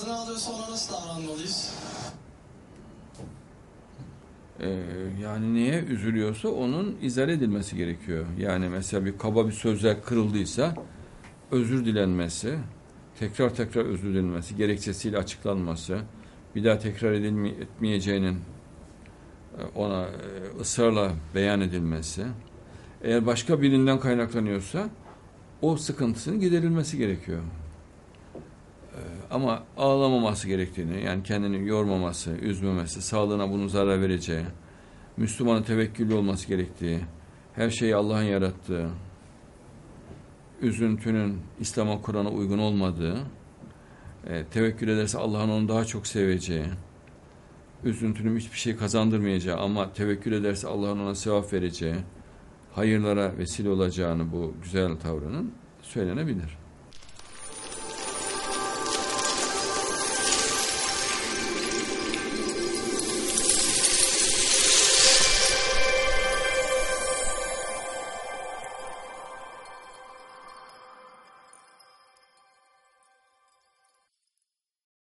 gırgırını alıyorsa ona nasıl davranmalıyız? Yani neye üzülüyorsa onun izah edilmesi gerekiyor. Yani mesela bir kaba bir sözler kırıldıysa özür dilenmesi, tekrar tekrar özür dilenmesi, gerekçesiyle açıklanması, bir daha tekrar etmeyeceğinin ona ısrarla beyan edilmesi. Eğer başka birinden kaynaklanıyorsa o sıkıntısının giderilmesi gerekiyor. Ama ağlamaması gerektiğini, yani kendini yormaması, üzmemesi, sağlığına bunun zarar vereceği, Müslümanın tevekküllü olması gerektiği, her şeyi Allah'ın yarattığı, üzüntünün İslam'a, Kur'an'a uygun olmadığı, tevekkül ederse Allah'ın onu daha çok seveceği, üzüntünün hiçbir şey kazandırmayacağı ama tevekkül ederse Allah'ın ona sevap vereceği, hayırlara vesile olacağını bu güzel tavrının söylenebilir.